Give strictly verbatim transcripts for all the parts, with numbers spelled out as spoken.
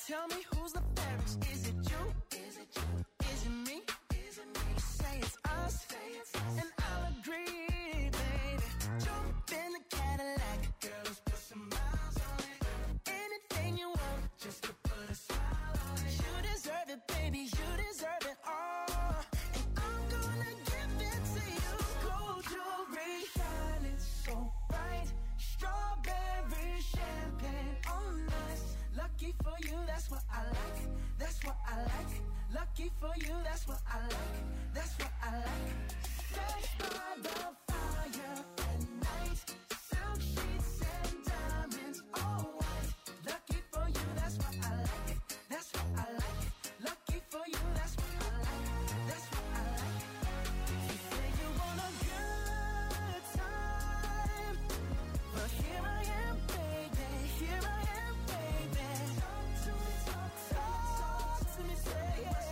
Tell me who's the fairest? Is it you? Is it you? Is it me? Is it me? Say it's us, say it's us. And I'll agree, baby. Jump in the Cadillac, girl, let's put some miles on it. Anything you want, just to put a smile on it. You deserve it, baby, you deserve it all. And I'm gonna give it to you. Gold jewelry, shining so bright. Strawberry champagne on us. Lucky for you, that's what I like. That's what I like. Lucky for you, that's what I like. That's what I like. Sex by the fire at night. Silk sheets and diamonds, all white. Lucky for you, that's what I like. That's what I like. Lucky for you, that's what I like. That's what I like. You say you want a good time, but here I am, baby. Here I am, baby. Talk to me, talk, talk to me, tell me what's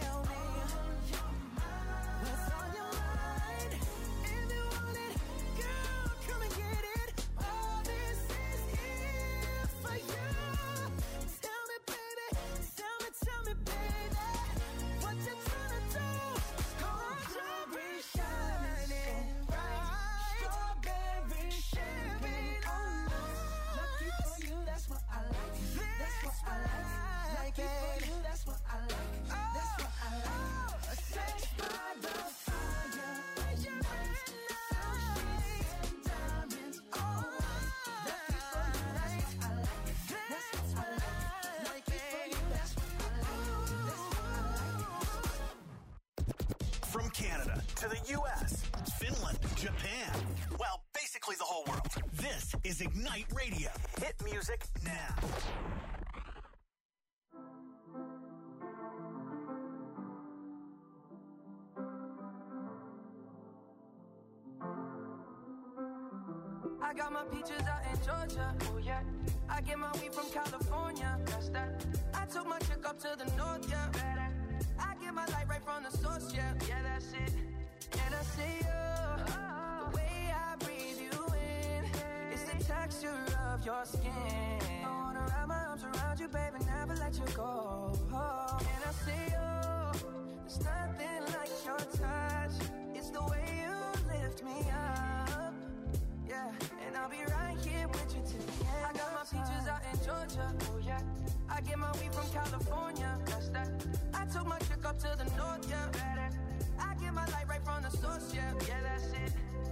on your mind. If you want it, girl, come and get it. All this is here for you. Tell me, baby, tell me, tell me, baby, what you tryna do? Gold jewelry shining bright. Strawberry champagne on us. Lucky for you, that's what I like. That's what I like. Lucky for you, that's what I like. That's what I like. Sex by the fire at night. Silk sheets and diamonds all white. Lucky for you, that's what I like. That's what I like. Lucky for you, that's what I like. That's what I like. From Canada to the U S, Finland, Japan, well, basically the whole world. This is Ignite Radio. Hit music now. I got my peaches out in Georgia, oh yeah. I get my weed from California, that's that. I took my chick up to the north, yeah. I get my light right from the source, yeah. Yeah, that's it. And I see you, the way I breathe you in. It's the texture of your skin. I wanna wrap my arms around you, baby, never let you go. And I see you, there's nothing like your touch. It's the way you lift me up, yeah. And I'll be right here with you till the end. I got my peaches out in Georgia, oh yeah. I get my weed from California, that's that. I took my chick up to the north, yeah. I get my light right from the source, yeah. Yeah, that's it.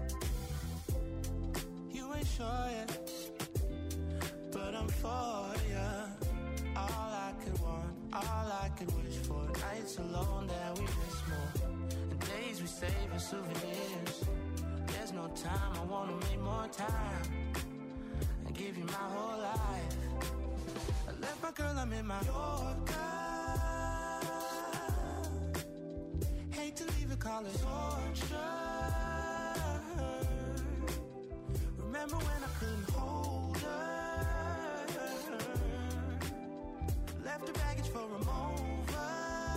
You ain't sure yet, but I'm for ya. All I could want, all I could wish for. Nights alone that we miss more, and days we save as souvenirs. There's no time, I wanna make more time and give you my whole life. I left my girl, I'm in my Yorker. Hate to leave it, call it torture. Remember when I couldn't hold her? Left the baggage for a mover.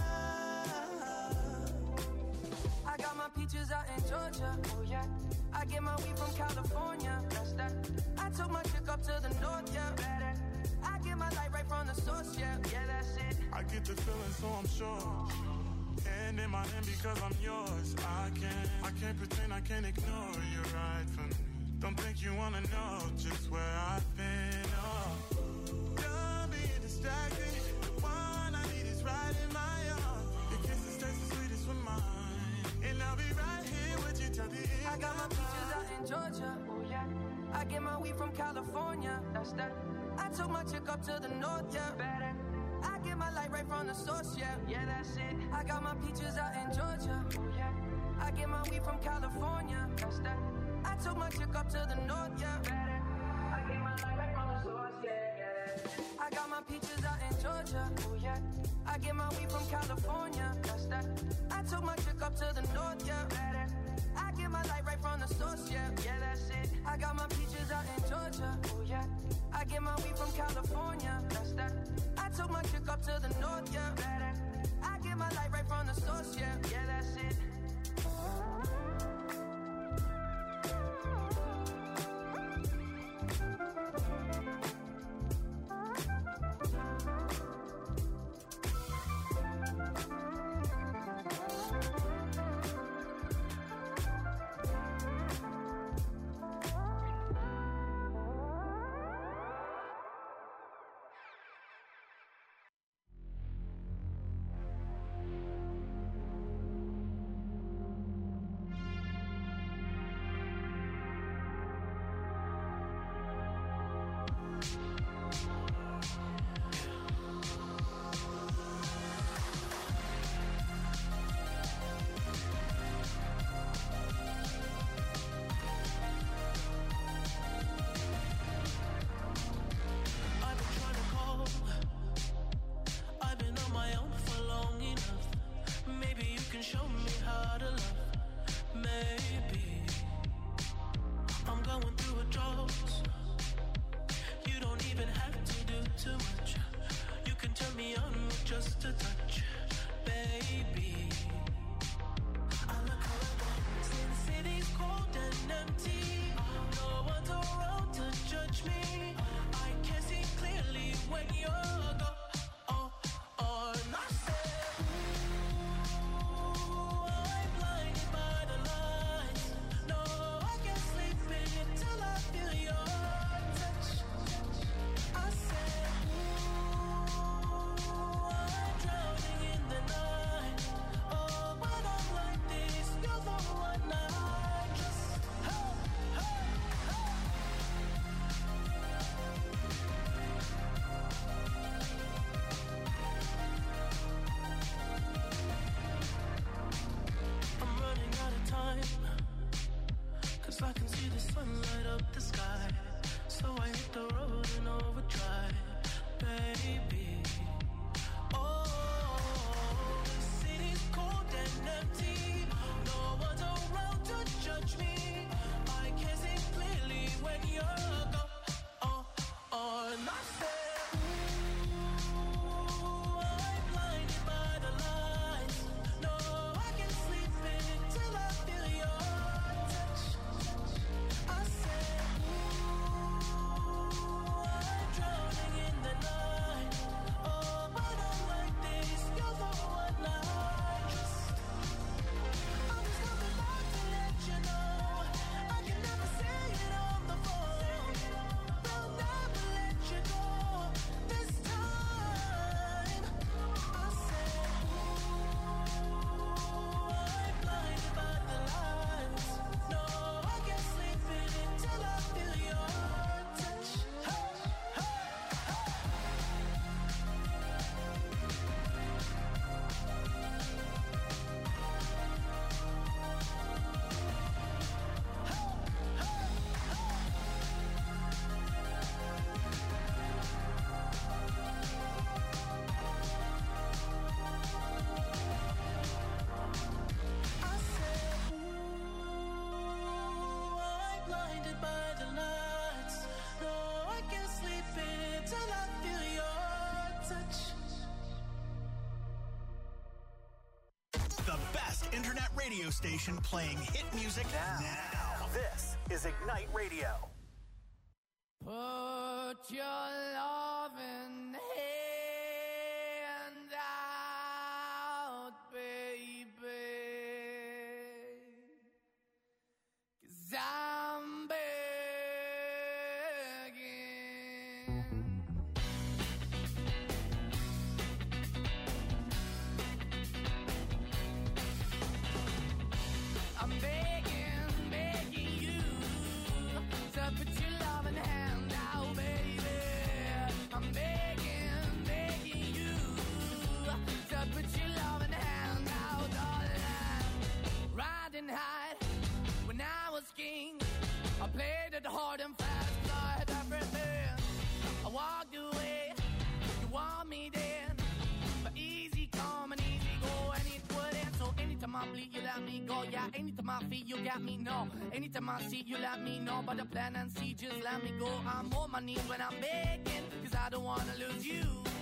I got my peaches out in Georgia, oh yeah. I get my weed from California, that's that. I took my chick up to the north, yeah. I get my light right from the source, yeah. Yeah, that's it. I get the feeling, so I'm sure. Hand in my hand because I'm yours. I can't, I can't pretend, I can't ignore you right from me. Don't think you wanna know just where I've been, oh. Don't be distracted. The one I need is right in my arms. Your kisses taste the sweetest with mine. And I'll be right here with you till the end. I got my peaches out in Georgia, oh yeah. I get my weed from California, that's that. I took my chick up to the north, yeah. Better. I get my light right from the source, yeah. Yeah, that's it. I got my peaches out in Georgia, oh yeah. I get my weed from California, that's that. I took my chick up to the north, yeah. Better. I get my light right from the source, yeah. Yeah. I got my peaches out in Georgia, oh yeah. I get my weed from California, that's that. I took my chick up to the north, yeah. Better. I get my light right from the source, yeah. Yeah, that's it. I got my peaches out in Georgia, oh yeah. I get my weed from California, that's that. I took my chick up to the north, yeah. Better. I get my light right from the source, yeah. Yeah, that's it. out of love. Maybe I'm going through a drought. You don't even have to do too much. You can turn me on with just a touch, baby. I look around since city's cold and empty. No one's around to judge me. I can see clearly when you're gone. Oh, oh, and I said, ooh, I'm blinded by the lights. No, I can't sleep until I feel your touch. I said, ooh, I'm drowning in the night. Oh, when I'm like this, you're the one I just, hey, hey, hey. I'm running out of time, 'cause I can see the sun light up the sky. So I hit the road in overdrive, baby. Oh, the city's cold and empty. No one's around to judge me. I can see clearly when you're gone. Oh, oh, and I said, ooh, I'm blinded by the lights. No, I can't sleep until I feel your touch. I said, ooh, I'm drowning in the night. Oh, when I'm like this, you're the one I just. I'm just coming back to let you know I can never say it on the phone. They'll never let you go this time. I said, ooh, I'm blinded by the lights. No, I can't sleep until I feel your touch. Hey, hey, hey. I said, ooh, I'm blinded by the lights. No, I can't sleep until I feel your touch. The best internet radio station playing hit music now. now. This is Ignite Radio. Put your loving hand out, baby, 'cause I'm begging. I'm begging, begging you to put your loving hand out, baby. I'm begging, begging you to put your loving hand out, darling. Riding high when I was king, I played it hard and fast, 'cause I had everything. I walked away, you want me then, but easy come and easy go, and it wouldn't. So anytime I bleed, you let me go. Yeah, anytime I feel, you got me, no. Anytime I see, you let me know. But the plan and see, just let me go. I'm on my knees when I'm begging, 'cause I don't wanna lose you.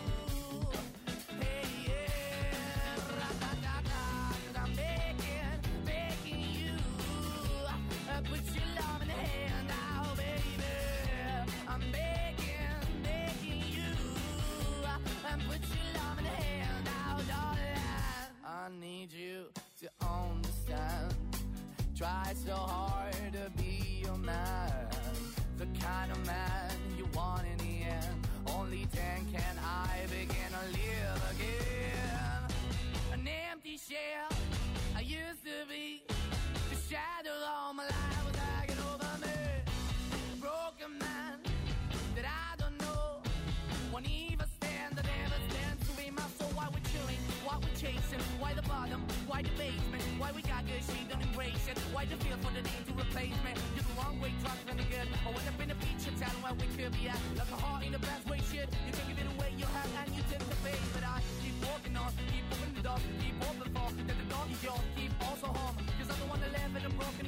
Hey, yeah, ra-da-da-da, 'cause I'm begging, begging you, uh, put your love in the hand out, baby. I'm begging, begging you, uh, and put your love in the hand out, darling. I need you to understand. Try so hard to be your man, the kind of man you want in the end. Only then can I begin to live again. An empty shell I used to be, the shadow all my life was hanging over me. A broken man that I don't know, won't even stand, that never stands to be my soul. Why we're chilling, why we're chasing, why the bottom, why the basement, why we got good, she don't embrace it. Why the feel for the need to replace me? You're the wrong way, trying to be good. I went up in a feature town where we could be at. Like a heart in the best way, shit. You can give it away, you have, and you take the bait. But I keep walking on, keep moving the door, keep open for that the door is yours. Keep also home,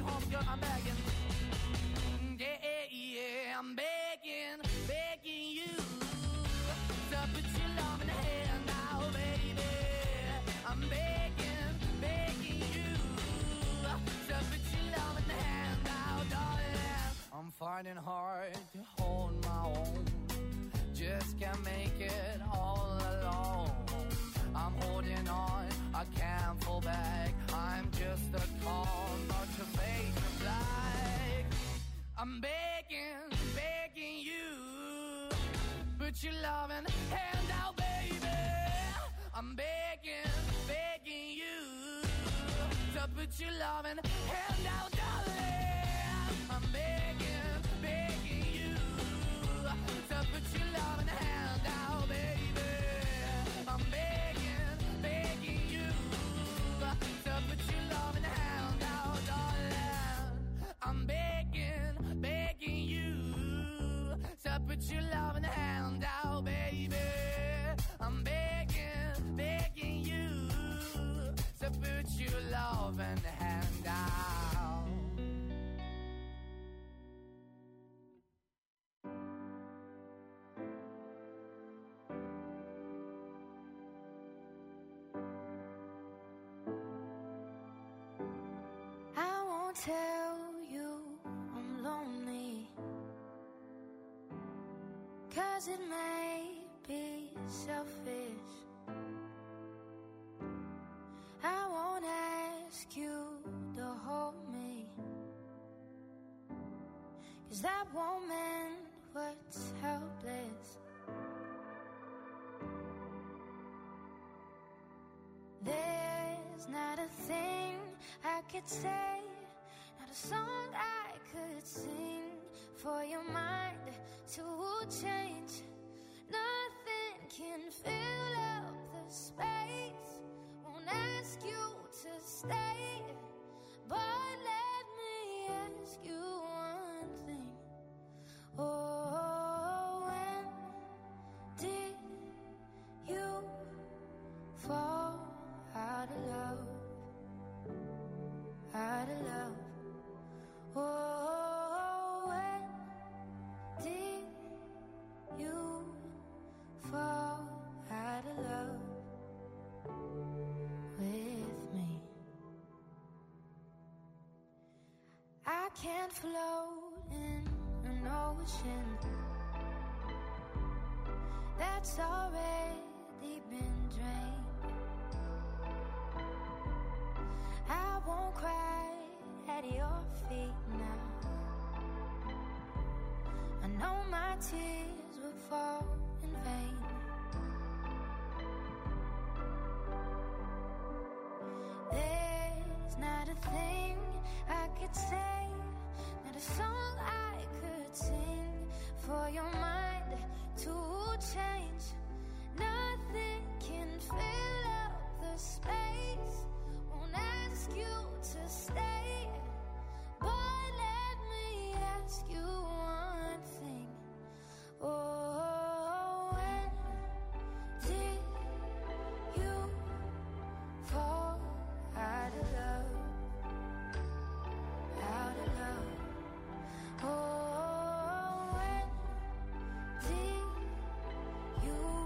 home, girl, I'm begging. Yeah, yeah, yeah, I'm begging, begging you to put your love in the hand now, baby. I'm begging, begging you to put your love in the hand now, darling. I'm finding hard to hold my own, just can't make it all alone. I'm holding on, I can't fall back. I'm just a call, not to fake the black. I'm begging, begging you, put your loving hand out, baby. I'm begging, begging you, to put your loving hand out, darling. I'm begging, begging you, to put your loving hand out, baby. I'm begging, begging you, to put your loving hand out, darling. I'm begging, begging you, to put your loving hand out, baby. I'm begging, begging you, to put your loving hand out. I won't tell you I'm lonely, 'cause it may be selfish. I won't ask you to hold me, 'cause that won't mend what's helpless. There's not a thing I could say, not a song I could sing for your mind to change. Nothing can fill up the space. Won't ask you to stay, but let me ask you one thing. Oh, when did you fall out of love? Out of love. Oh, when did you fall out of love with me? I can't float in an ocean that's already been drained. I won't cry at your feet now. I know my tears will fall in vain. There's not a thing I could say, not a song I could sing for your mind to change. Nothing can fill up the space. Won't ask you to stay, but let me ask you one thing. Oh, when did you fall out of love? Out of love. Oh, when did you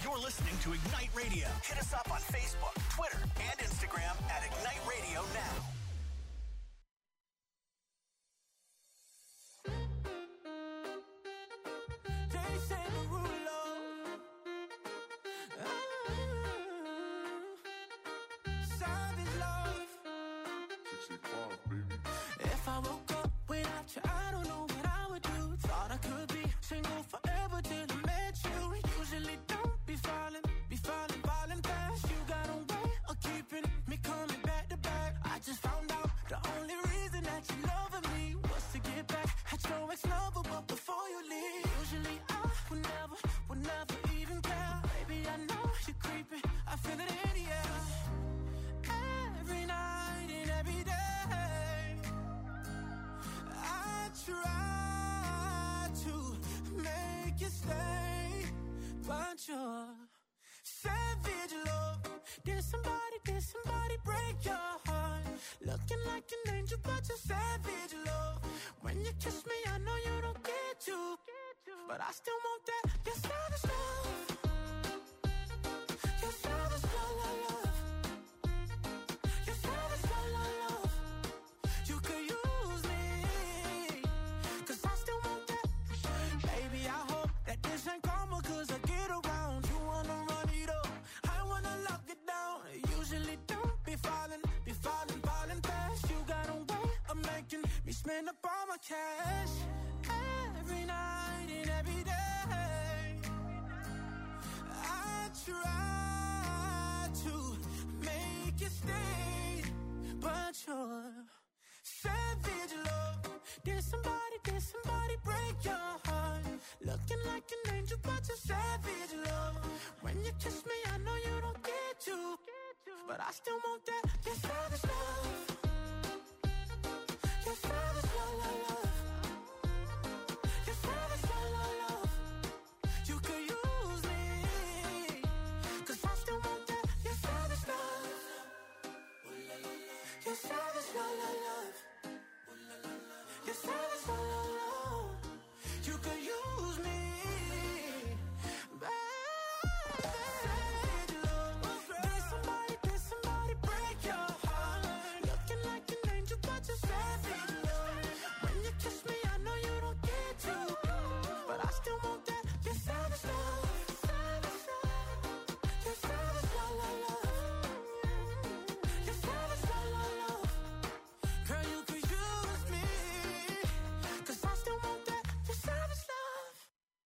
You're listening to Ignite Radio. Hit us up on Facebook, Twitter, and Instagram at Ignite Radio now. They say the rule of savage love. sixty-five, baby. If I woke up without you, I don't know what I would do. Thought I could be single forever till I met you. Usually don't be falling, be falling, falling fast. You got a way of keeping me coming back to back. I just found out the only reason that you loving me was to get back at your ex-lover, but before you leave, usually I would never, would never even care. Baby, I know you're creeping, I feel it in the air. Every night and every day, I try to make you stay, but you're savage love. Did somebody, did somebody break your heart? Looking like an angel, but you're savage love. When you kiss me, I know you don't get to, but I still want that. You're savage love. You're savage love, love, love. You're savage love, love, love. You could use me, cause I still want that. Baby, I hope that this ain't karma, cause I get around. You wanna run it up, I wanna lock it down. Usually don't be falling, be falling, falling fast. You got a way of making me spend up all my cash. Every night and every day, I try to make you stay, but you're savage love. Did somebody, did somebody break your heart? Looking like an angel, but you're savage love. When you kiss me, I know you don't get to, but I still want that. You're savage love. You're savage love, love, love. You're savage love, love, love. You could use me, cause I still want that. You're savage love. You're savage love, love, love. You're savage love, love, love. You could use me, baby. Savage love. Did somebody, did somebody break your heart? Looking like an angel, but you're savage love. When you kiss me, I know you don't get to, but I still want that. You're savage love. You're savage love, love, love. You're savage love, love, love. Girl, you could use me, cause I still want that. You're savage love.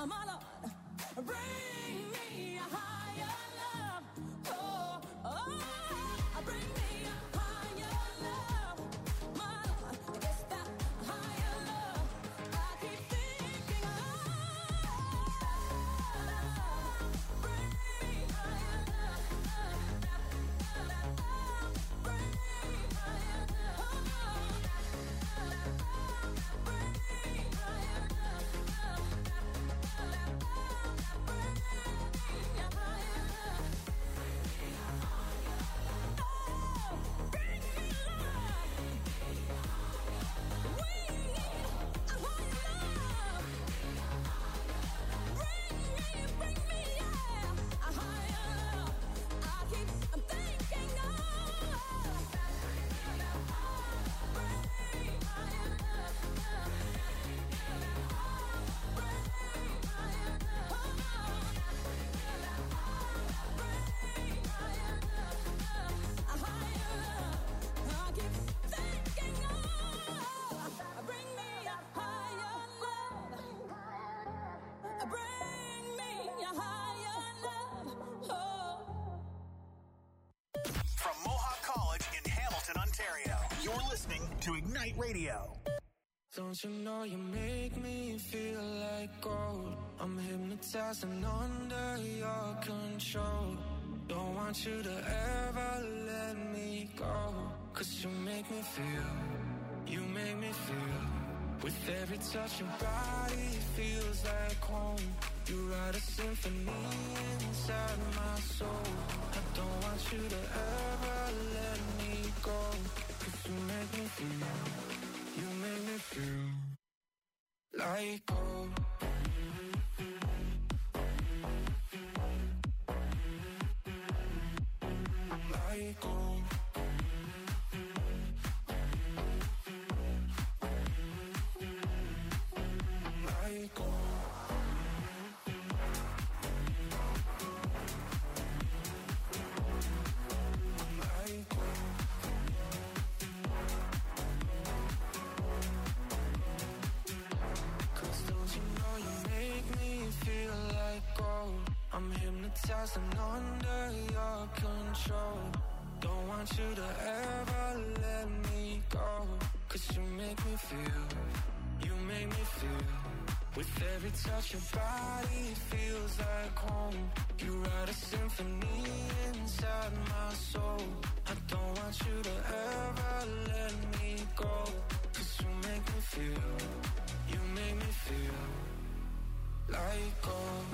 my Lord, bring me a higher love. Oh, oh, bring me a higher love. My Lord, it's that higher love I keep thinking of. Bring me higher love. Bring me higher love. From Mohawk College in Hamilton, Ontario, you're listening to Ignite Radio. Don't you know you make me feel like gold? I'm hypnotized and under your control. Don't want you to ever let me go. Cause you make me feel, you make me feel. With every touch your body feels like home. You write a symphony inside my soul. I don't want you to ever let me go. Cause you make me feel, you make me feel like gold. Like gold. Like gold. Like gold. Cause don't you know you make me feel like gold? I'm hypnotized and under your control. Don't want you to ever let me go. Cause you make me feel, you make me feel. With every touch your body feels like home. You write a symphony inside my soul. I don't want you to ever let me go. Cause you make me feel, you make me feel like gold.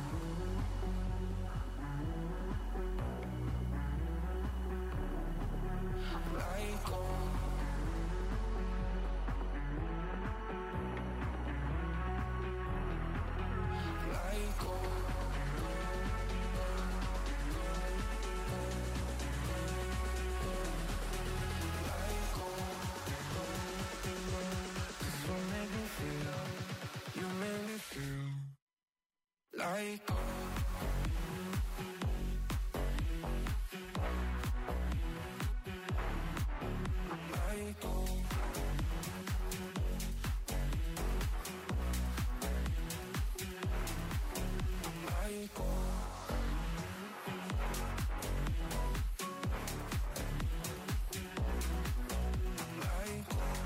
Like gold. Like gold. Like gold. Cause you make me feel, you make me feel like gold. Like gold. Like gold. Like gold.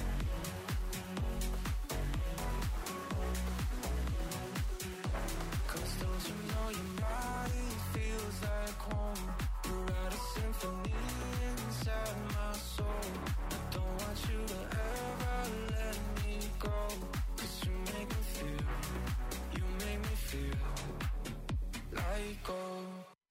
Cause don't you know your body feels like home? You write a symphony inside my soul. I don't want you to ever let me go. Cause you make me feel, you make me feel like gold.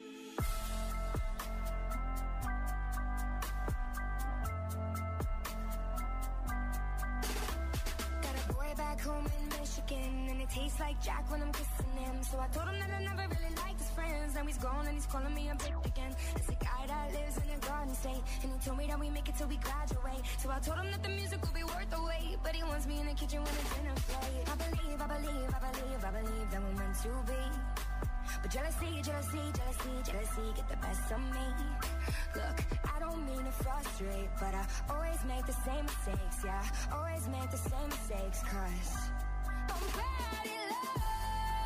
Got a boy back home in Michigan, and it tastes like Jack when I'm kissing him. So I told him that I never really liked his friends. Now he's gone and he's calling me a bitch again. It's a guy that lives in a garden state, and he told me that we make it till we graduate. So I told him that the music will be worth the wait, but he wants me in the kitchen when it's dinner plate. I believe, I believe, I believe, I believe that we're meant to be. But jealousy, jealousy, jealousy, jealousy get the best of me. Look, I don't mean to frustrate, but I always make the same mistakes, yeah. Always make the same mistakes, cause I'm bad in love.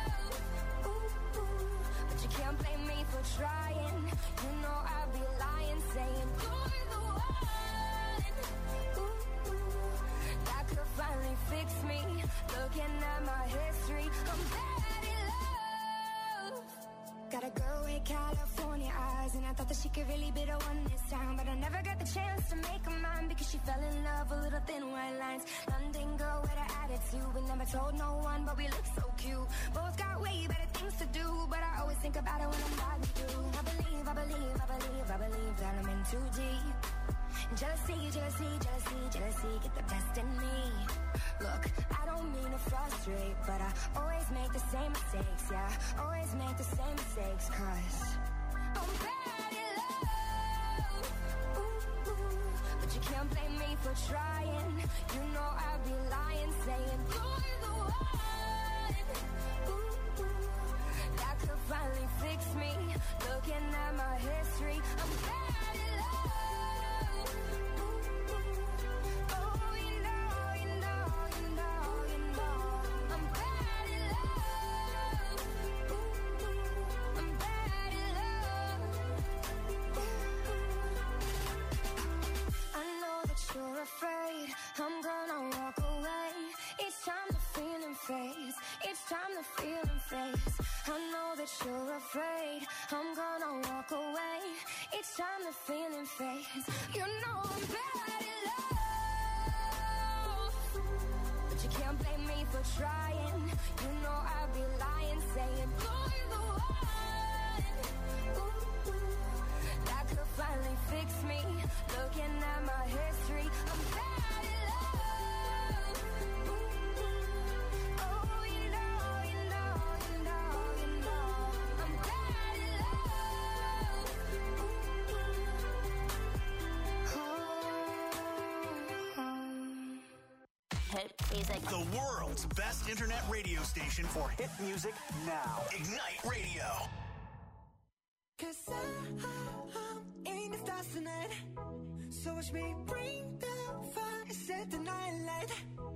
I thought that she could really be the one this time, but I never got the chance to make her mine because she fell in love with little thin white lines. London girl with an attitude, we never told no one, but we look so cute. Both got way better things to do, but I always think about it when I'm driving through. I believe, I believe, I believe, I believe that I'm in too deep. Jealousy, jealousy, jealousy, jealousy, get the best in me. Look, I don't mean to frustrate, but I always make the same mistakes, yeah. Always make the same mistakes, cause I'm bad at love. Ooh, ooh. But you can't blame me for trying. You know I'd be lying, saying you're the one. Ooh, ooh. That could finally fix me. Looking at my history, I'm bad at love. Ooh, ooh. Oh, you know, you know, you know, you know, I'm bad at love. Ooh, ooh. I'm bad at love. Ooh, ooh. I know that you're afraid I'm gonna walk away. Each time the feeling fades, each time the feeling fades. I know that you're afraid I'm gonna walk away. Each time the feeling fades, you know I'm bad at love. But you can't blame me for trying. You know I'd be lying, saying you're the one. Ooh, ooh. That could finally fix me. Looking at my history, I'm bad at love. Ooh, ooh. Oh, you know, you know, you know, you know, I'm bad at love. Ooh, ooh. Oh, oh. Hit music. The world's best internet radio station for hit music now. Ignite Radio. Cause I, I'm in the stars tonight. So watch me bring the fire, set the night light.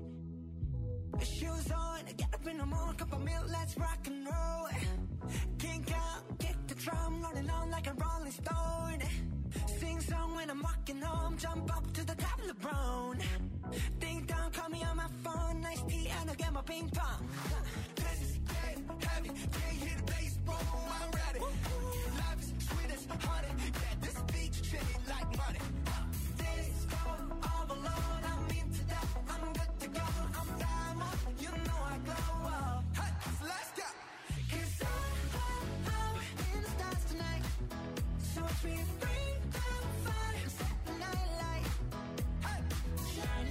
Shoes on, get up in the morning, cup of milk, let's rock and roll. Kink out, kick the drum, rolling on like a rolling stone. Sing song when I'm walking home, jump up to the top of the brown. Ding dong, call me on my phone, nice tea and I'll get my ping pong. This is game heavy, can't hear the bass, boom, I'm ready. Life is sweet as honey, yeah, this beat chain like money. This going all alone, I'm into that, I'm good to go, I'm diamond, you know I glow up. Hey, so let's go. Cause I, I, I'm in the stars tonight. So watch me bring the fire, set the night light. Hey, shine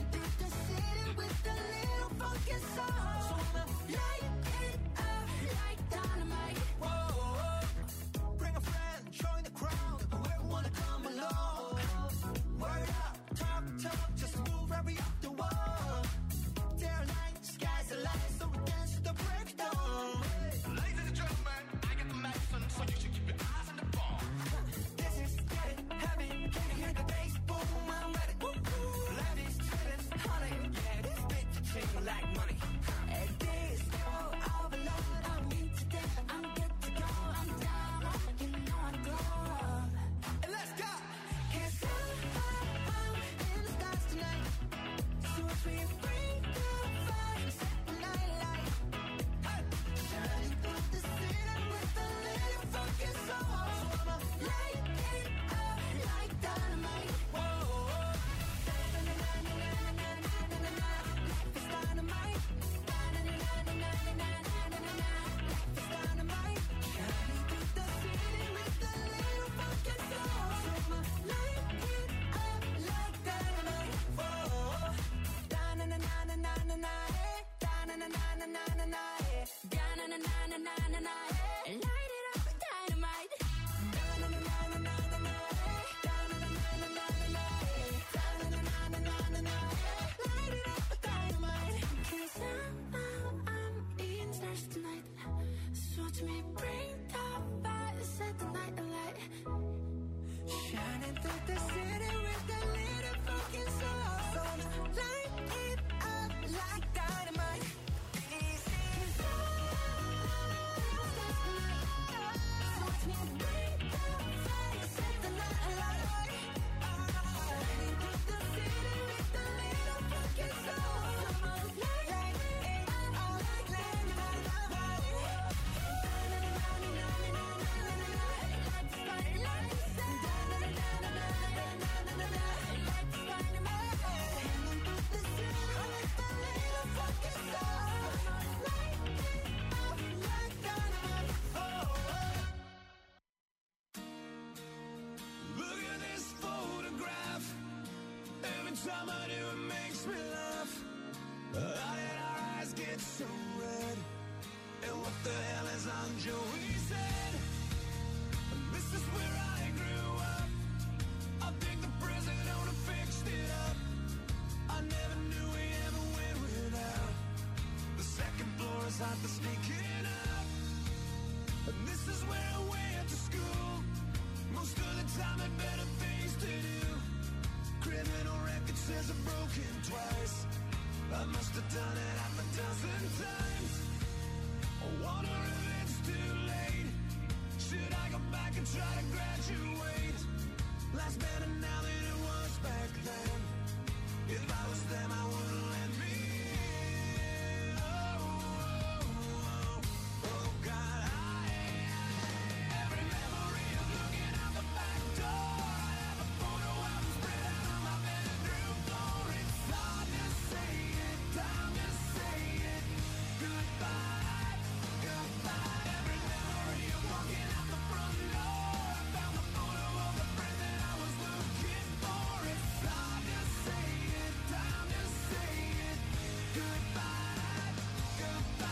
promises are broken twice. I must have done it half a dozen times. I wonder if it's too late. Should I go back and try to graduate? Life's better now than it was back then. If I was them, I wouldn't let me in. Oh, oh, oh, oh God, I, every memory of looking out the back door. I have a photo album spread out on my bedroom floor. It's hard to say it, time to say it. Goodbye, goodbye. Every memory of walking out the front door. I found the photo of the friend that I was looking for. It's hard to say it, time to say it. Goodbye, goodbye.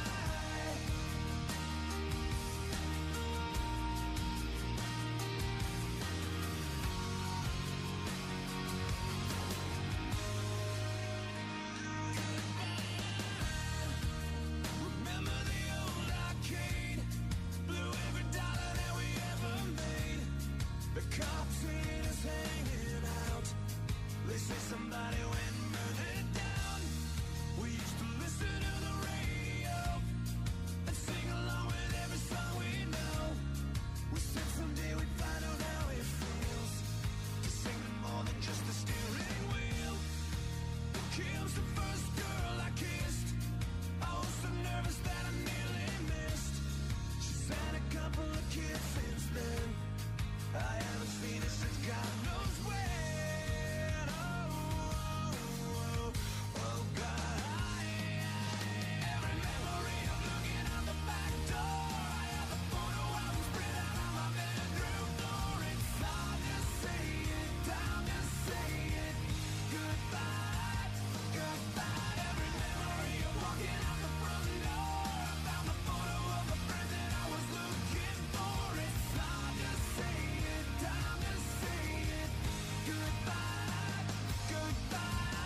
Remember the old arcade? Blew every dollar that we ever made. The curtain is hanging out. They say somebody went and burned it down. We used to listen to the radio and sing along with every song we know. We said someday we'd find out how it feels to sing to more than just the steering wheel. Kim's the first girl I kissed. I was so nervous that I nearly missed. She's had a couple of kids since then. I haven't seen her since God knows when. Oh, oh, oh, oh God, I, every memory of looking out the back door. I have a photo album spread out on my bedroom floor. It's hard to say it, time to say it. Goodbye, goodbye. Every memory of walking out the front door. I found the photo of a friend that I was looking for. It's hard to say it, time to say it. Goodbye, goodbye.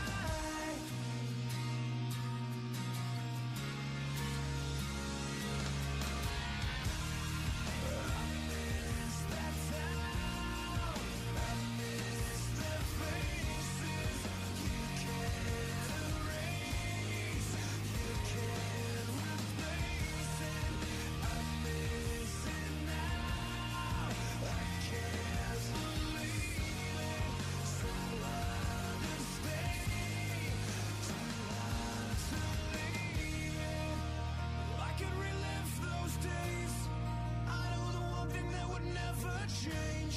I miss that town. I miss the faces. You can't erase. You can't replace it. I miss it now. I can't believe it. So hard to stay. Too hard to leave it. I could relive those days. I know the one thing that would never change.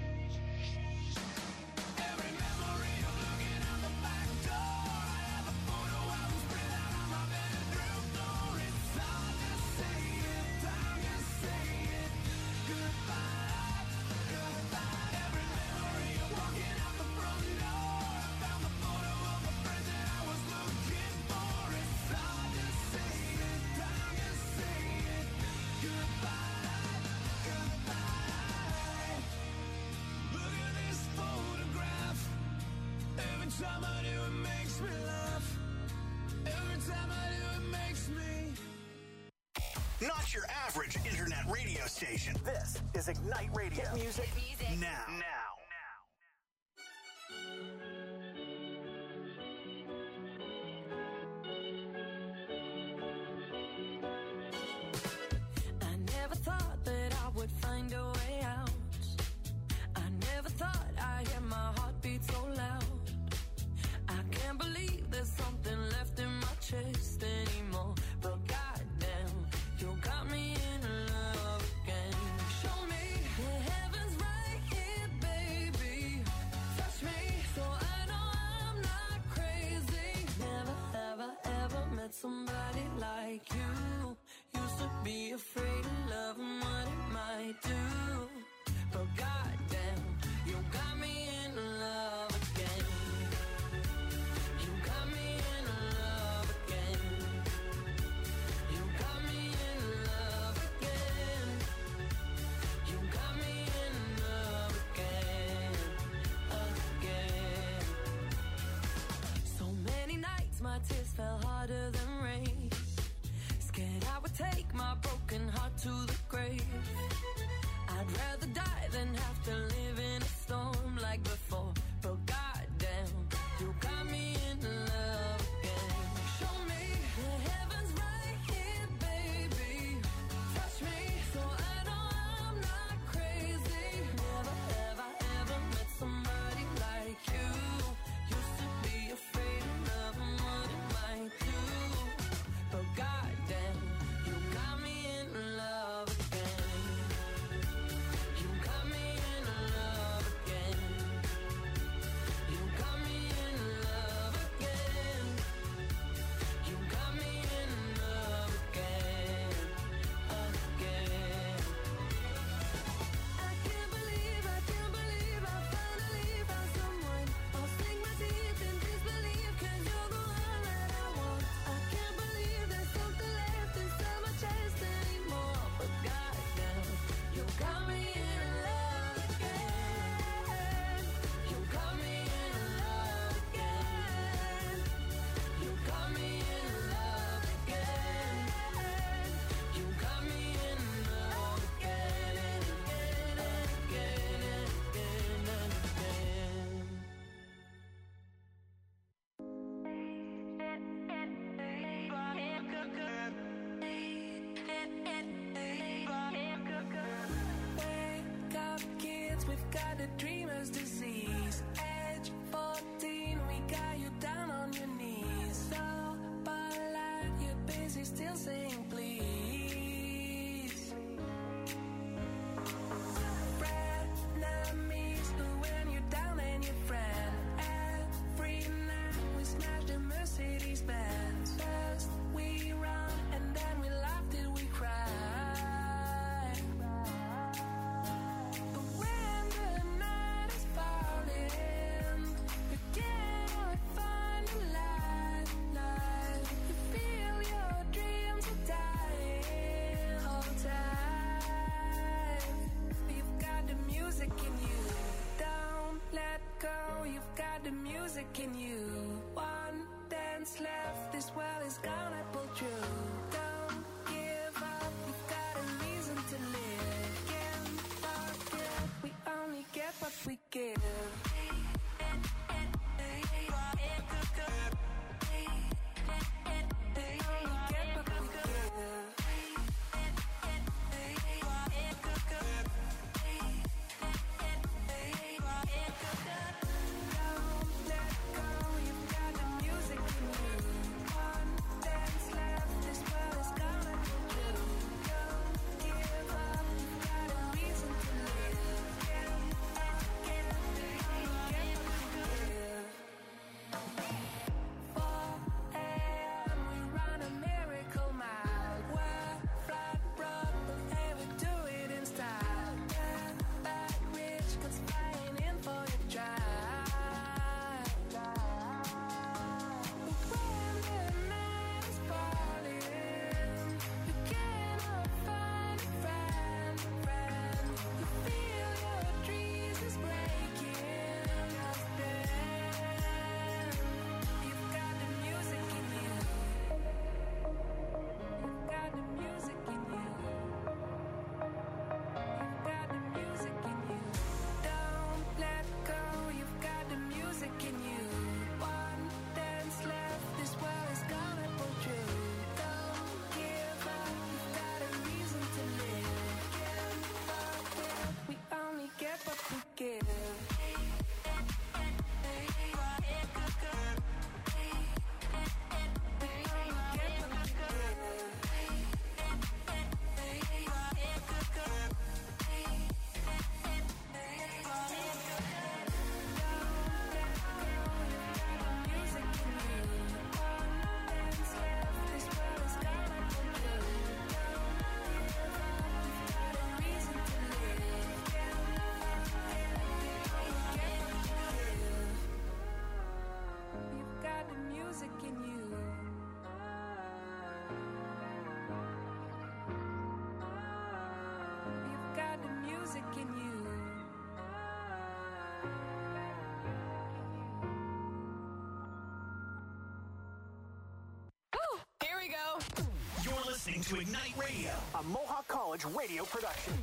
Every memory of looking out the back door. I have a photo album spread out on my bedroom floor. It's hard to say it, time to say it. Goodbye, goodbye. Every memory of walking out the front door. I found the photo of a friend that I was looking for. It's hard to say it, time to say it. Goodbye, goodbye. Look at this photograph. Every time I do it makes me laugh. Every time I do it makes me. Not your average internet radio station. This is Ignite Radio. Hit music, now. Now. I never thought that I would find a way out. I never thought I'd hear my heartbeat so loud. I can't believe there's something left in my chest anymore. But goddamn, you got me in love again. Show me the heavens right here, baby. got the dreamer's disease. Age fourteen, we got you down on your knees. So, but like you're busy still saying please. Frenemies, when you're down and your friend. Every night we smash the Mercedes Benz. First we run and then we laugh till we cry. But when the night is falling, you cannot find a light, light. You feel your dreams are dying all the time. You've got the music in you, don't let go. You've got the music in you. One dance left, this world is gonna pull through. Don't give up, you've got a reason to live. Can't forget, we only get what we give. Listening to Ignite Radio, a Mohawk College radio production.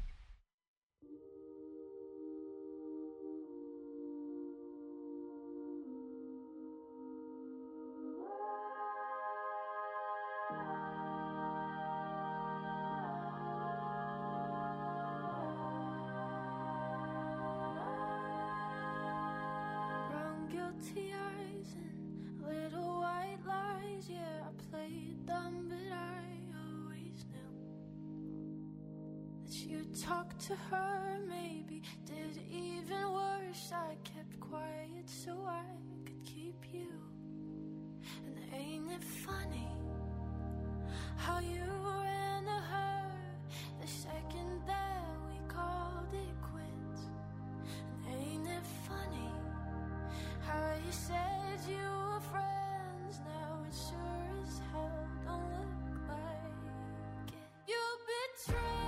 Brown guilty eyes and little white lies. Yeah, I played dumb, but I you talked to her, maybe did even worse. I kept quiet so I could keep you. And ain't it funny how you ran to her the second that we called it quits? And ain't it funny how you said you were friends? Now it sure as hell don't look like it. You betrayed.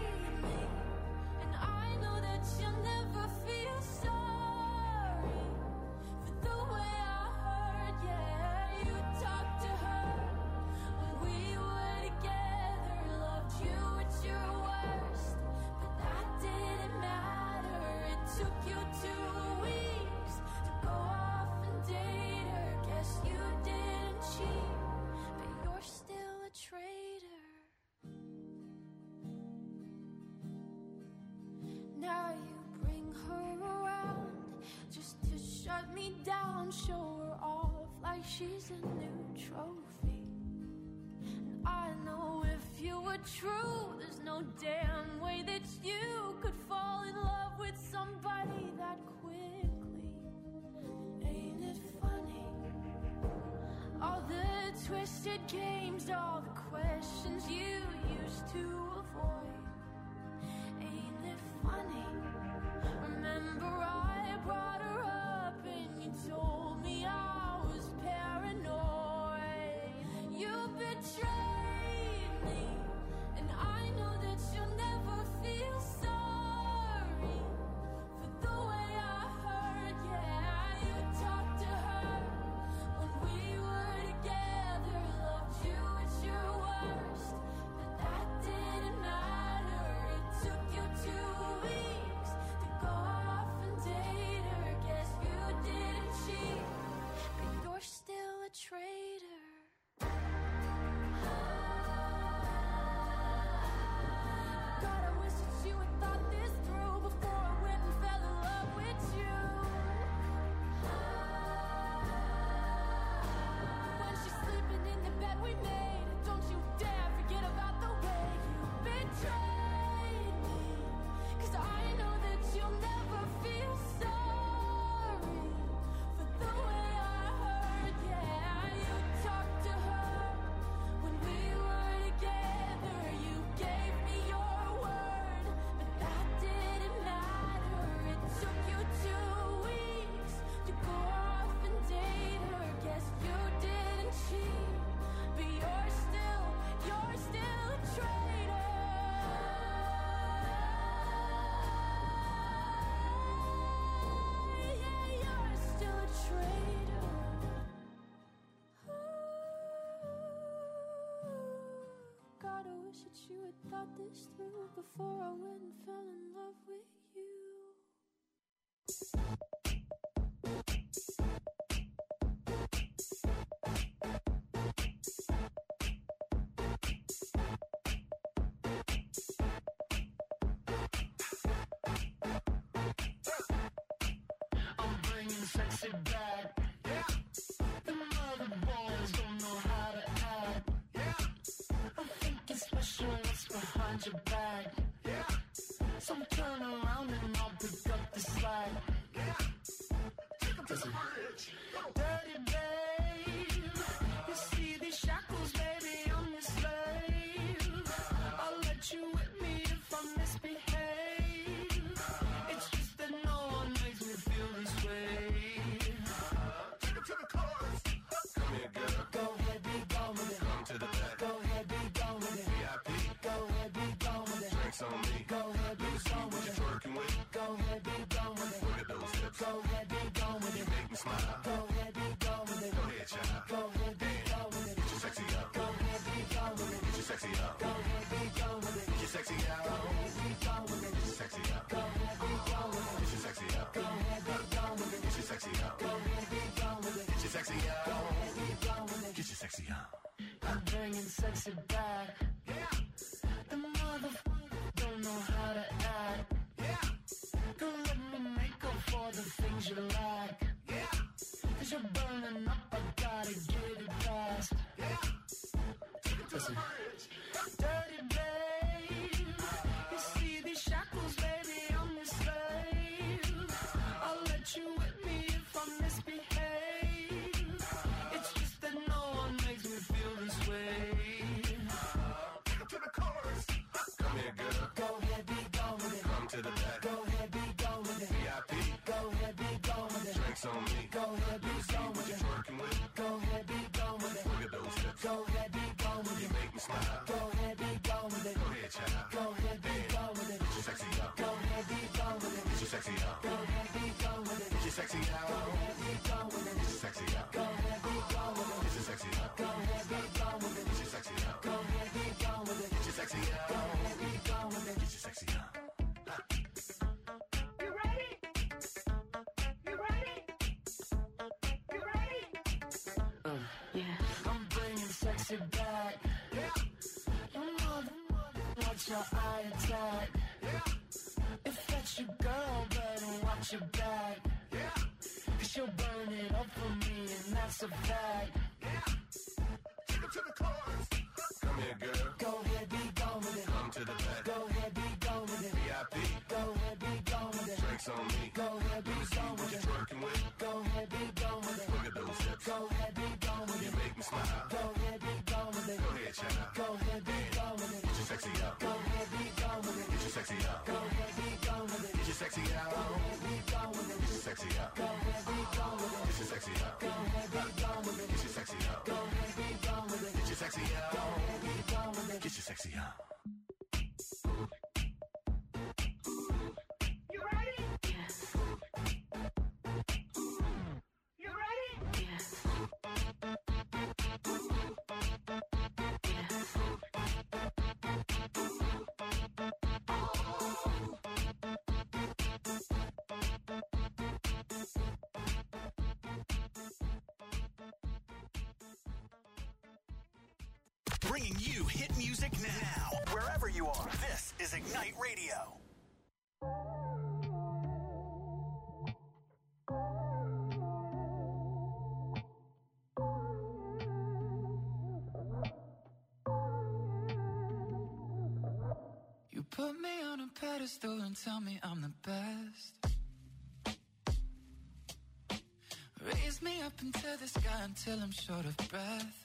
You'll never feel sorry for the way I heard. Yeah, you talked to her when we were together. me down, show her off like she's a new trophy. And I know if you were true, there's no damn way that you could fall in love with somebody that quickly. Ain't it funny? All the twisted games, all the questions you used to avoid. Ain't it funny? Remember I brought her up and you told me I was paranoid. You betrayed me, and I know that you'll never feel sorry for the way I hurt. Yeah, you talked to her when we were together, loved you at your worst, but that didn't matter. It took you two weeks to go off and date her. Guess you didn't cheat, but you're still a traitor. God, I wish that you had thought this through before I went and fell in love with you. When she's sleeping in the bed we made, don't you dare forget about the way you betrayed me. 'Cause I know that you'll never feel sorry for the way I hurt. Yeah, you talked to her when we were together. You gave me your word, but that didn't matter. It took you two weeks to go off and date her. Guess you didn't cheat, but you're still, you're still a traitor. Yeah, you're still a traitor. God, I wish that you had thought this through before I went and fell in love with you. I'm bringing sexy back. Yeah. The mother boys don't know how to act. Yeah. I think it's special what's behind your back. Yeah. So turn around and I'll pick up the slack. Yeah. Take 'em to the bridge. Dirty babe. You see these shackles, baby, I'm your slave. I'll let you whip me if I misbehave. It's just that no one makes me feel this way. Take 'em to the chorus. Come here, girl. Go ahead, be gone with it. Come to the back. Go ahead, be gone with it. V I P. Go ahead, be gone with it. Drinks on me. Go ahead, be gone with it. Twerking with. Go ahead, be gone with it. Look at those hips. Go ahead, be gone with it. You make me smile. Go ahead, be gone with it. Go ahead, child. Go ahead, be gone with it. Get your sexy up. Go ahead, be gone with it. Get your sexy up. Go ahead, be gone with it. Get your sexy out. Go ahead, be gone with it. Get your sexy up. Go ahead, be gone with it. Get your sexy up. Go ahead, be gone with it. Get your sexy up. Go ahead, be gone with it. Get your sexy up. Go ahead, be gone with it. Get your sexy up. I'm bringing sexy back. Yeah. The motherfucker don't know how to act. Yeah. Don't let me make up for the things you lack. Yeah. 'Cause you're burning up, I gotta get it fast. Yeah. Listen. Dirty babe. You see these shackles, baby, I'm your slave. I'll let you whip me if I misbehave. It's just that no one makes me feel this way. Take 'em to the chorus. Come here, girl. Go ahead, be gone with it. Come to the back. Go ahead, be gone with it. V I P. Go ahead, be gone with it. Drinks on me. Go ahead, be gone with it. Twerking with. Go ahead, be gone with it. Look at those hips. Go ahead, be gone with it. You make me smile. Go ahead, be gone with it. Go ahead, child. Go ahead, be gone with it. Get your sexy up. Go ahead, be gone with it. Get your sexy up. Go ahead, be gone with it. Get your sexy out. Go ahead, be gone with it. Get your sexy up. Go ahead, be gone with it. Get your sexy up. Go ahead, be gone with it. Get your sexy up. Go ahead, be gone with it. Get your sexy up. Go ahead, be gone with it. Get your sexy up. You ready? You ready? You ready? Uh, yeah. I'm bringing sexy back. Yeah. Your mother, watch your eye attack. Yeah. If that's your girl, better watch your back. Yeah. 'Cause she'll burn it up for me, and that's a fact. Take it to the chorus. Come here, girl. Go ahead, be gone with it. Come to the back. Go ahead, be gone with it. V I P. Go ahead, be gone with it. Drinks on me. Go ahead, be gone What with you it. twerking with? Go ahead, be gone with it. Look at those hips. Go ahead, be gone with You it. make me smile. Go ahead, be gone with it. Go ahead, child. Go ahead, be gone with it. Get your sexy out. Go ahead, be gone with it. Get your sexy out. Go ahead, be gone with it. Get your sexy out. Go ahead, be gone with it. Get your sexy out. Go ahead, be gone with it. Get your sexy out. Go ahead, be gone with it. Get your sexy out. Go ahead, be gone with it. Get your sexy out. Go ahead, be gone with it. Get your sexy out. You ready? Yes. You ready? Yes. Bringing you hit music now. Wherever you are, this is Ignite Radio. You put me on a pedestal and tell me I'm the best. Raise me up into the sky until I'm short of breath.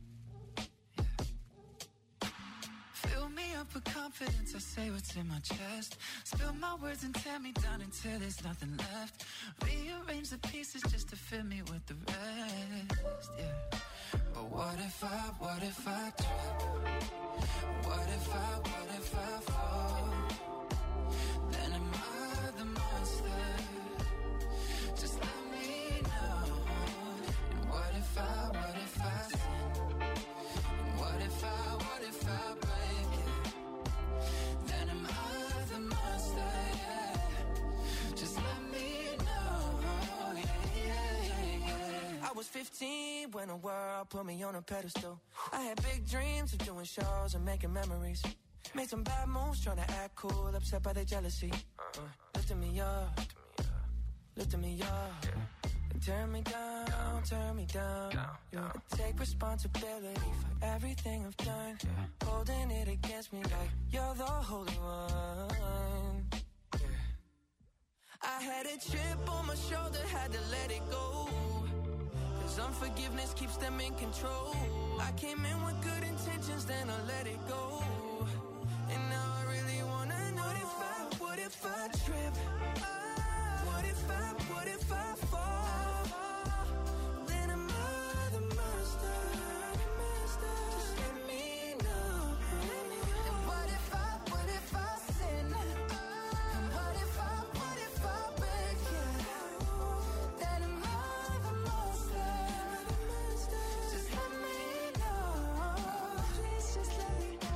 Fill me up with confidence, I say what's in my chest. Spill my words and tear me down until there's nothing left. Rearrange the pieces just to fill me with the rest, yeah. But what if I, what if I trip? What if I, what if I fall? Then am I the monster? Just let me know. And what if I, what if I sin? And what if I, what if I break it? Then am I the monster, yeah. Just let me know, yeah, yeah, yeah, yeah. I was fifteen when the world put me on a pedestal. I had big dreams of doing shows and making memories. Made some bad moves trying to act cool, upset by their jealousy. Uh, lifting me up, lifting me up. And turn me down, turn me down. Yeah. I take responsibility for everything I've done. Holding it against me like you're the holy one. Yeah. I had a chip on my shoulder, had to let it go. Cause unforgiveness keeps them in control. I came in with good intentions, then I let it go. And now I really wanna know, what if I, what if I trip? What if I, what if I fall? Then am I the monster? Just let me know. And what if I, what if I sin? And what if I, what if I break it? Then am I the monster? Just let me know. Please just let me know.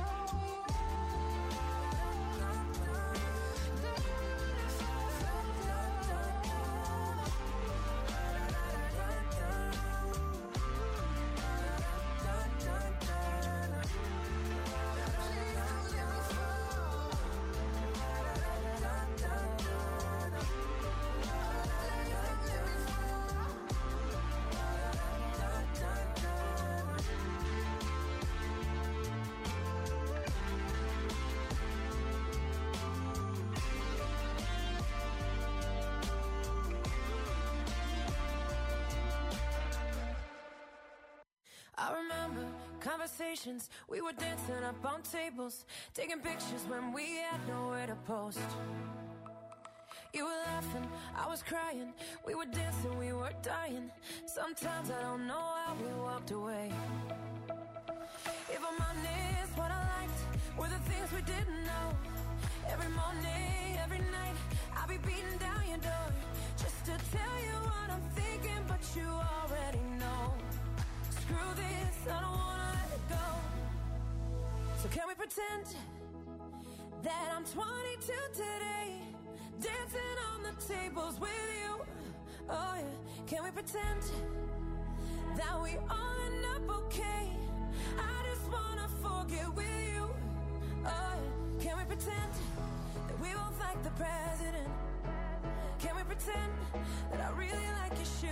I remember conversations, we were dancing up on tables, taking pictures when we had nowhere to post. You were laughing, I was crying, we were dancing, we were dying. Sometimes I don't know how we walked away. If I'm honest, what I liked were the things we didn't know. Every morning, every night, I'll be beating down your door just to tell you what I'm thinking, but you already know. Screw this, I don't wanna let it go. So can we pretend that I'm twenty-two today, dancing on the tables with you? Oh yeah, can we pretend that we all end up okay? I just wanna forget with you. Oh yeah, can we pretend that we both like the president? Can we pretend that I really like your shit?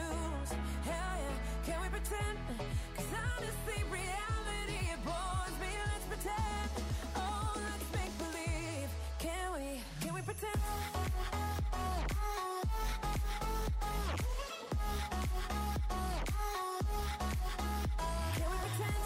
pretend? Cause honestly, reality, it bores me. Let's pretend. Oh, let's make believe. Can we, can we pretend? Can we pretend?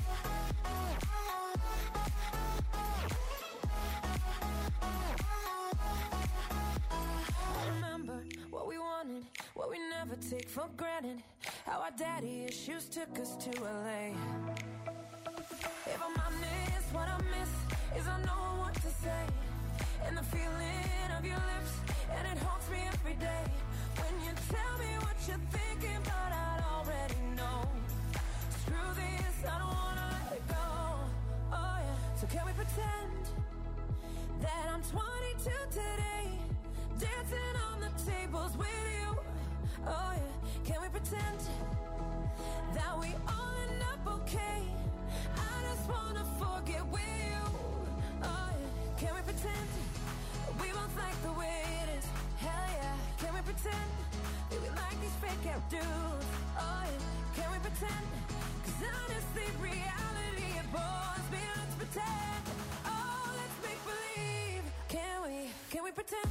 I remember what we wanted, what we never take for granted. How our daddy issues took us to L A. If I'm honest, what I miss is I know what to say. And the feeling of your lips, and it haunts me every day. When you tell me what you're thinking, but I'd already know. Screw this, I don't wanna let it go. Oh yeah, so can we pretend that I'm twenty-two today, dancing on the tables with you? Oh yeah, can we pretend that we all end up okay? I just wanna forget with you. Oh yeah, can we pretend we both like the way it is? Hell yeah, can we pretend that we like these fake out dudes? Oh yeah, can we pretend? Cause honestly, reality, it bores me. Let's pretend. Oh, let's make believe. Can we, can we pretend?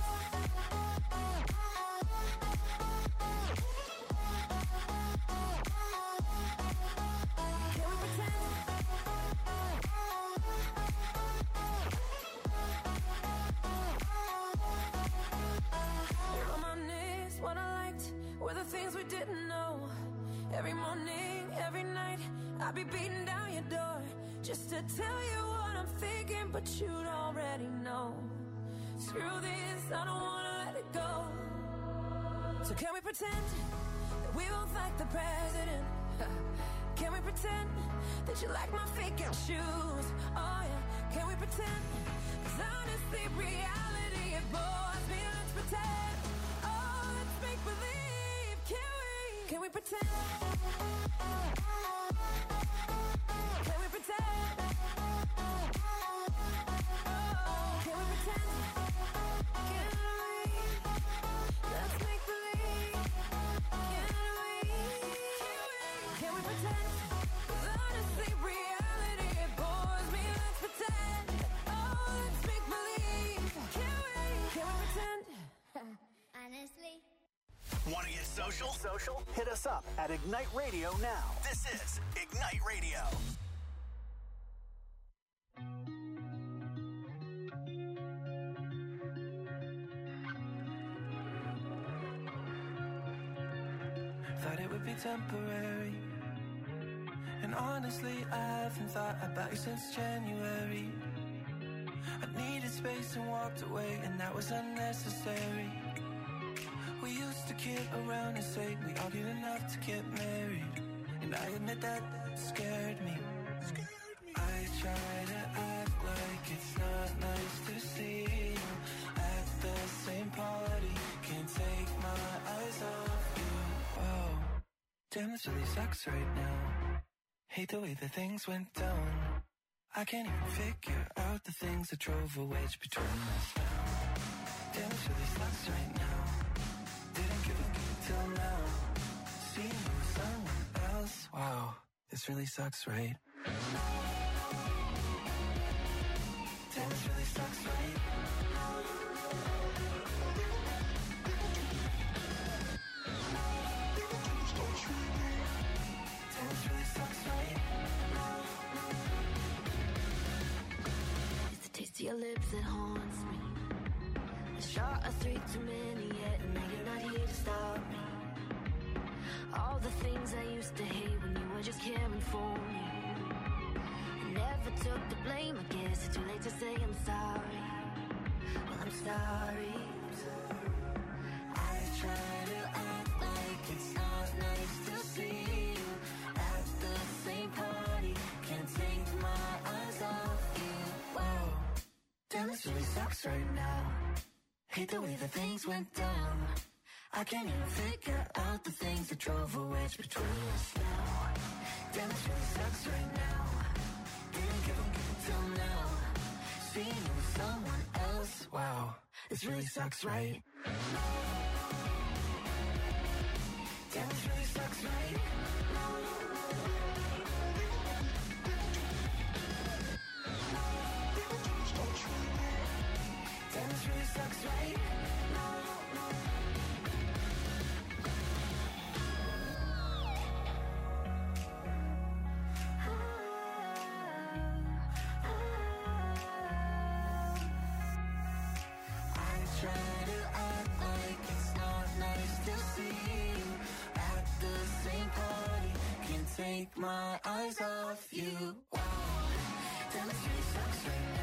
Can we pretend? If I'm honest, what I liked were the things we didn't know. Every morning, every night, I'd be beating down your door just to tell you what I'm thinking, but you'd already know. Screw this, I don't wanna let it go. So can we pretend that we both like the president? Can we pretend that you like my fake out shoes? Oh yeah, can we pretend? Cause honestly, reality, it bores me. Let's pretend. Oh, let's make believe. Can we? Can we pretend? Can we pretend? Oh, can we pretend? Can we? Let's make believe. Can we? Can we pretend? Cause honestly, reality, it bores me. Let's pretend. Oh, let's make believe. Can we? Can we pretend? Honestly. Want to get social? Social? Hit us up at Ignite Radio now. This is Ignite Radio. Thought it would be temporary. And honestly, I haven't thought about you since January. I needed space and walked away, and that was unnecessary. We used to kid around and say we argued enough to get married. And I admit that scared me. I try to act like it's not nice to see you at the same party. Can't take my eyes off you. Whoa, damn, this really sucks right now. Hate the way that things went down. I can't even figure out the things that drove a wedge between us now. Damn, this really sucks right now. Didn't give a till now. Seeing you with someone else. Wow, this really sucks, right? Damn, this really sucks, right? Damn, this really sucks, right? It's the taste of your lips that haunts me. The shot of three too many yet, and now you're not here to stop me. All the things I used to hate when you were just caring for me. I never took the blame, I guess it's too late to say I'm sorry. Well, I'm sorry. I try to act like it's not nice to see you at the same party. Can't take my eyes off you. Wow, damn, this really sucks right now. Hate the way that things went down. I can't even figure out the things that drove a wedge between us now. Damn, this really sucks right now. Didn't give a till now. Seeing you with someone else. Wow, this really sucks, right? Damn, this really sucks, right? Damn, this really sucks right now. Try to act like it's not nice to see you at the same party. Can't take my eyes off you. Wow, Damn, this really sucks right now.